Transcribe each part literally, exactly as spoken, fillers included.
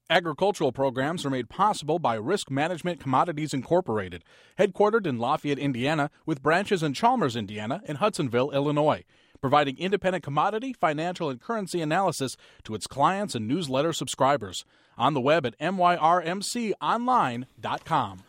Agricultural programs are made possible by Risk Management Commodities Incorporated, headquartered in Lafayette, Indiana, with branches in Chalmers, Indiana, and Hudsonville, Illinois, providing independent commodity, financial, and currency analysis to its clients and newsletter subscribers. On the web at M Y R M C online dot com.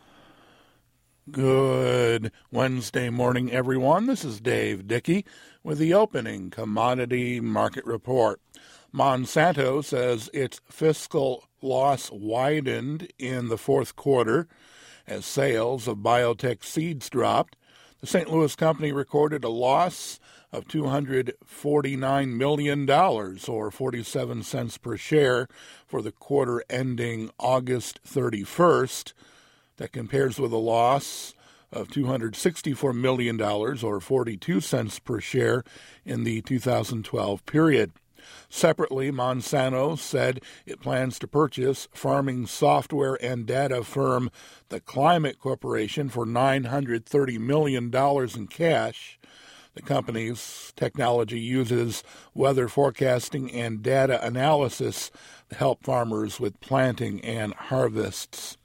Good Wednesday morning, everyone. This is Dave Dickey with the opening commodity market report. Monsanto says its fiscal loss widened in the fourth quarter as sales of biotech seeds dropped. The Saint Louis company recorded a loss of two hundred forty-nine million dollars, or forty-seven cents per share, for the quarter ending August thirty-first. That compares with a loss of two hundred sixty-four million dollars, or forty-two cents per share, in the two thousand twelve period. Separately, Monsanto said it plans to purchase farming software and data firm The Climate Corporation for nine hundred thirty million dollars in cash. The company's technology uses weather forecasting and data analysis to help farmers with planting and harvests.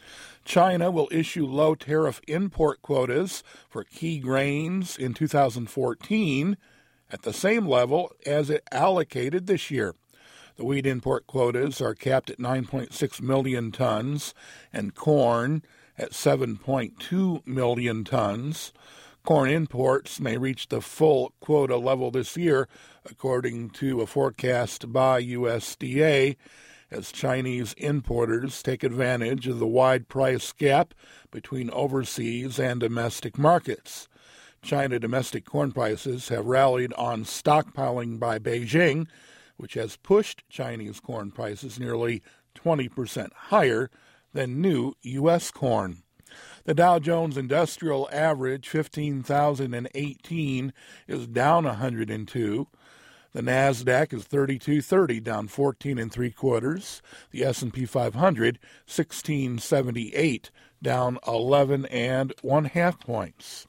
China will issue low-tariff import quotas for key grains in two thousand fourteen at the same level as it allocated this year. The wheat import quotas are capped at nine point six million tons and corn at seven point two million tons. Corn imports may reach the full quota level this year, according to a forecast by U S D A, as Chinese importers take advantage of the wide price gap between overseas and domestic markets. China domestic corn prices have rallied on stockpiling by Beijing, which has pushed Chinese corn prices nearly twenty percent higher than new U S corn. The Dow Jones Industrial Average fifteen thousand eighteen is down one hundred two. The Nasdaq is thirty-two thirty, down fourteen and three quarters. The S and P five hundred sixteen seventy-eight, down eleven and one half points.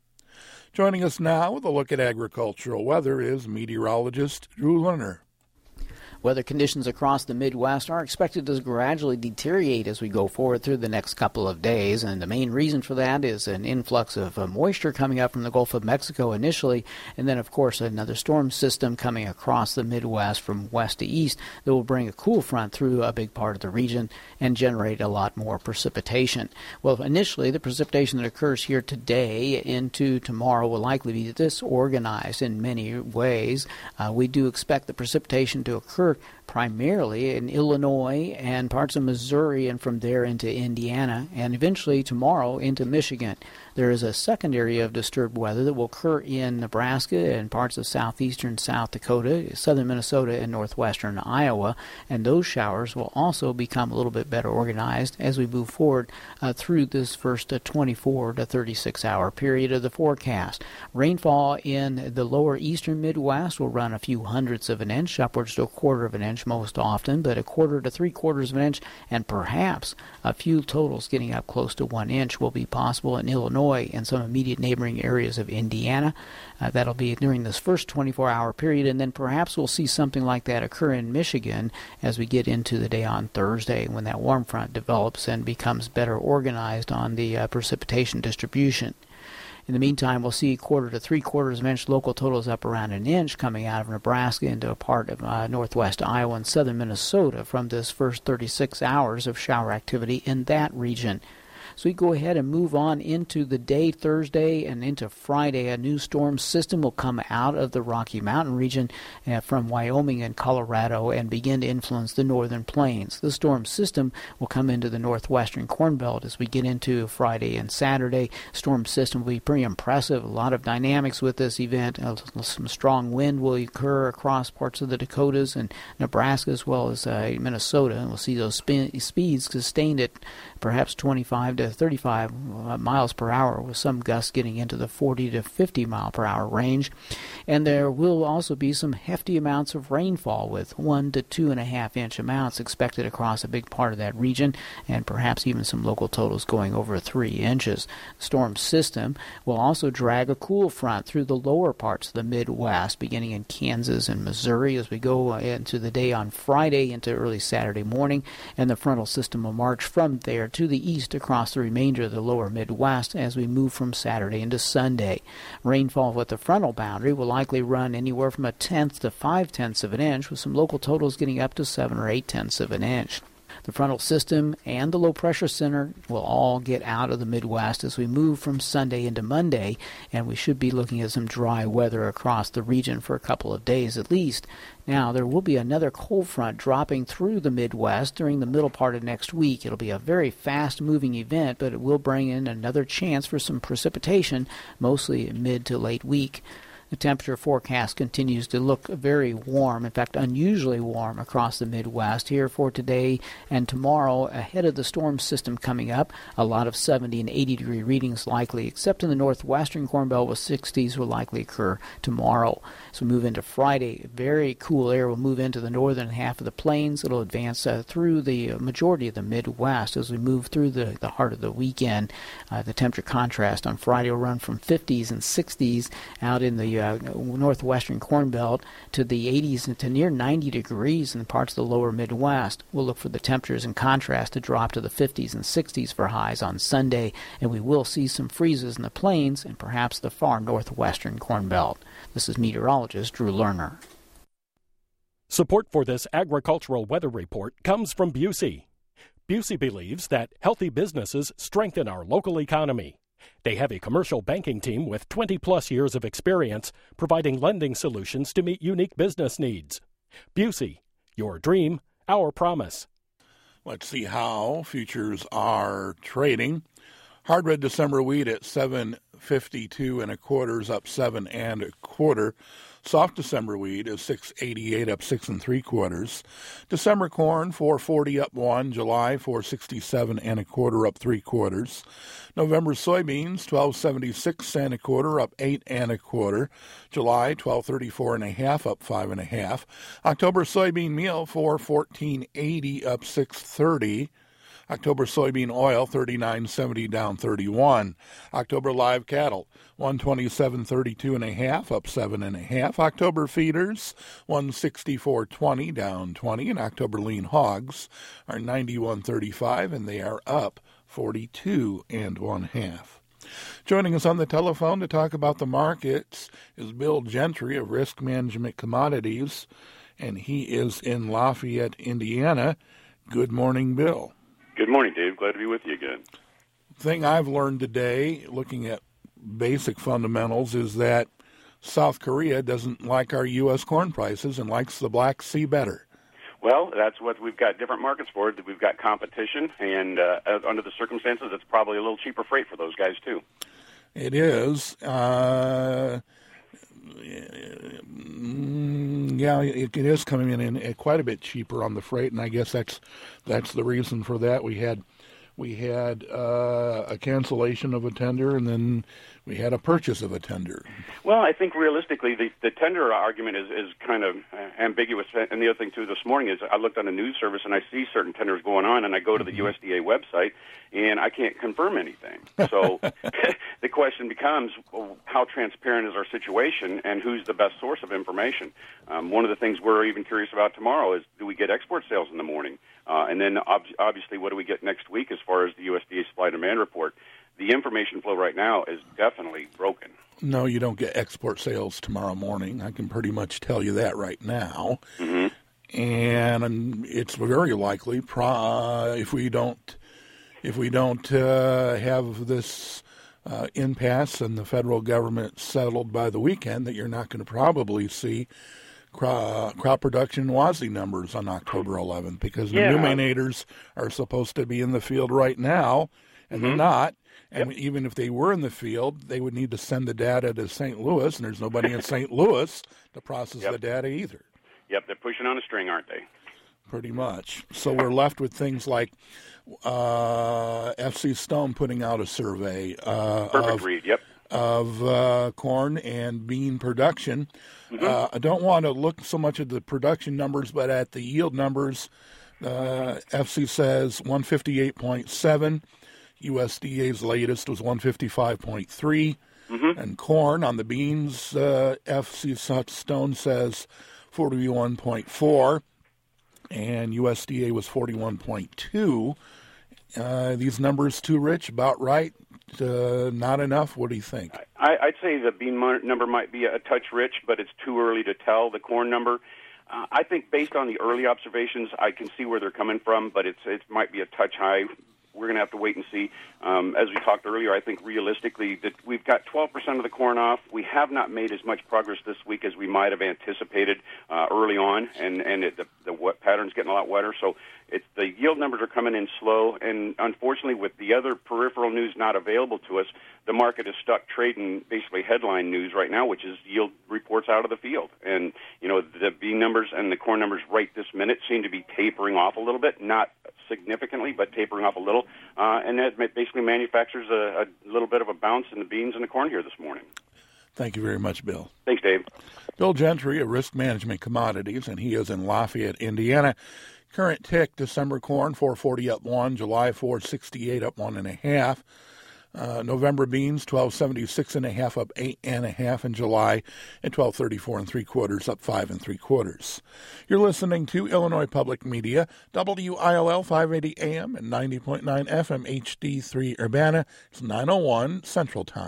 Joining us now with a look at agricultural weather is meteorologist Drew Lerner. Weather conditions across the Midwest are expected to gradually deteriorate as we go forward through the next couple of days, and the main reason for that is an influx of uh, moisture coming up from the Gulf of Mexico initially, and then, of course, another storm system coming across the Midwest from west to east that will bring a cool front through a big part of the region and generate a lot more precipitation. Well, initially, the precipitation that occurs here today into tomorrow will likely be disorganized in many ways. Uh, we do expect the precipitation to occur primarily in Illinois and parts of Missouri, and from there into Indiana, and eventually tomorrow into Michigan. There is a second area of disturbed weather that will occur in Nebraska and parts of southeastern South Dakota, southern Minnesota, and northwestern Iowa, and those showers will also become a little bit better organized as we move forward uh, through this first uh, twenty-four to thirty-six hour period of the forecast. Rainfall in the lower eastern Midwest will run a few hundredths of an inch, upwards to a quarter of an inch most often, but a quarter to three quarters of an inch, and perhaps a few totals getting up close to one inch will be possible in Illinois and some immediate neighboring areas of Indiana. Uh, that'll be during this first twenty-four hour period, and then perhaps we'll see something like that occur in Michigan as we get into the day on Thursday when that warm front develops and becomes better organized on the uh, precipitation distribution. In the meantime, we'll see quarter to three quarters of an inch, local totals up around an inch coming out of Nebraska into a part of uh, northwest Iowa and southern Minnesota from this first thirty-six hours of shower activity in that region. So we go ahead and move on into the day Thursday and into Friday. A new storm system will come out of the Rocky Mountain region uh, from Wyoming and Colorado and begin to influence the northern plains. The storm system will come into the northwestern Corn Belt as we get into Friday and Saturday. Storm system will be pretty impressive. A lot of dynamics with this event. Uh, some strong wind will occur across parts of the Dakotas and Nebraska as well as uh, Minnesota. And we'll see those spe- speeds sustained at perhaps twenty-five to to thirty-five miles per hour, with some gusts getting into the forty to fifty mile per hour range. And there will also be some hefty amounts of rainfall, with one to two and a half inch amounts expected across a big part of that region, and perhaps even some local totals going over three inches. The storm system will also drag a cool front through the lower parts of the Midwest, beginning in Kansas and Missouri as we go into the day on Friday into early Saturday morning, and the frontal system will march from there to the east across the remainder of the lower Midwest as we move from Saturday into Sunday. Rainfall with the frontal boundary will likely run anywhere from a tenth to five tenths of an inch, with some local totals getting up to seven or eight tenths of an inch. The frontal system and the low pressure center will all get out of the Midwest as we move from Sunday into Monday, and we should be looking at some dry weather across the region for a couple of days at least. Now, there will be another cold front dropping through the Midwest during the middle part of next week. It'll be a very fast-moving event, but it will bring in another chance for some precipitation, mostly mid to late week. The temperature forecast continues to look very warm, in fact unusually warm across the Midwest here for today and tomorrow ahead of the storm system coming up. A lot of seventy and eighty degree readings likely, except in the northwestern Corn Belt, with sixties will likely occur tomorrow. As we move into Friday, very cool air will move into the northern half of the plains. It'll advance uh, through the majority of the Midwest as we move through the, the heart of the weekend. Uh, the temperature contrast on Friday will run from fifties and sixties out in the uh, northwestern Corn Belt to the eighties and to near ninety degrees in parts of the lower Midwest. We'll look for the temperatures in contrast to drop to the fifties and sixties for highs on Sunday, and we will see some freezes in the plains and perhaps the far northwestern Corn Belt. This is meteorologist Drew Lerner. Support for this agricultural weather report comes from Busey. Busey believes that healthy businesses strengthen our local economy. They have a commercial banking team with twenty plus years of experience providing lending solutions to meet unique business needs. Busey, your dream, our promise. Let's see how futures are trading. Hard red December wheat at seven fifty-two and a quarter is up seven and a quarter. Soft December wheat is six eighty-eight, up six and three quarters. December corn four forty, up one. July four sixty-seven and a quarter, up three quarters. November soybeans twelve seventy-six and a quarter, up eight and a quarter. July twelve thirty-four and a half, up five and a half. October soybean meal four fourteen eighty, up six thirty. October soybean oil thirty-nine seventy, down thirty-one. October live cattle one twenty-seven thirty-two and a half, up seven and a half. October feeders one sixty-four twenty, down twenty, and October lean hogs are ninety-one thirty-five and they are up forty-two and one half. Joining us on the telephone to talk about the markets is Bill Gentry of Risk Management Commodities, and he is in Lafayette, Indiana. Good morning, Bill. Good morning, Dave. Glad to be with you again. Thing I've learned today, looking at basic fundamentals, is that South Korea doesn't like our U S corn prices and likes the Black Sea better. Well, that's what we've got different markets for. We've got competition, and uh, under the circumstances, it's probably a little cheaper freight for those guys, too. It is. Uh, yeah, it, it is coming in, in quite a bit cheaper on the freight, and I guess that's that's the reason for that. We had we had uh, a cancellation of a tender, and then we had a purchase of a tender. Well, I think realistically, the, the tender argument is, is kind of ambiguous. And the other thing, too, this morning is I looked on the news service and I see certain tenders going on, and I go to the mm-hmm. U S D A website, and I can't confirm anything. So the question becomes, well, how transparent is our situation, and who's the best source of information? Um, one of the things we're even curious about tomorrow is, do we get export sales in the morning? Uh, and then, ob- obviously, what do we get next week as far as the U S D A supply-demand report? The information flow right now is definitely broken. No, you don't get export sales tomorrow morning. I can pretty much tell you that right now. Mm-hmm. And it's very likely, uh, if we don't, if we don't uh, have this uh, impasse and the federal government settled by the weekend, that you're not going to probably see crop, crop production W A S I numbers on October eleventh, because the yeah. ruminators are supposed to be in the field right now, and mm-hmm. they're not. And yep. even if they were in the field, they would need to send the data to Saint Louis, and there's nobody in Saint Louis to process yep. the data either. Yep, they're pushing on a string, aren't they? pretty much. So we're left with things like uh, F C Stone putting out a survey uh, Perfect of, read, yep. of uh, corn and bean production. Mm-hmm. Uh, I don't want to look so much at the production numbers, but at the yield numbers. Uh, F C says one fifty-eight point seven. U S D A's latest was one fifty-five point three. Mm-hmm. And corn on the beans, uh, F C Stone says forty-one point four. And U S D A was forty-one point two. Uh, these numbers too rich, about right, uh, not enough? What do you think? I, I'd say the bean number might be a touch rich, but it's too early to tell. The corn number, uh, I think based on the early observations, I can see where they're coming from, but it's it might be a touch high. We're going to have to wait and see. Um, as we talked earlier, I think realistically that we've got twelve percent of the corn off. We have not made as much progress this week as we might have anticipated uh, early on, and, and it, the, the wet pattern's getting a lot wetter. So it's, the yield numbers are coming in slow, and unfortunately with the other peripheral news not available to us, the market is stuck trading basically headline news right now, which is yield reports out of the field. And, you know, the bean numbers and the corn numbers right this minute seem to be tapering off a little bit, not significantly, but tapering off a little. Uh, and that basically manufactures a, a little bit of a bounce in the beans and the corn here this morning. Thank you very much, Bill. Thanks, Dave. Bill Gentry of Risk Management Commodities, and he is in Lafayette, Indiana. Current tick, December corn, four forty up one, July four sixty-eight up one and a half. Uh, November beans, twelve seventy-six and a half up eight and a half in July, and twelve thirty-four and three quarters up five and three quarters. You're listening to Illinois Public Media, W I L L five eighty A M and ninety point nine F M H D three Urbana. It's nine oh one Central Time.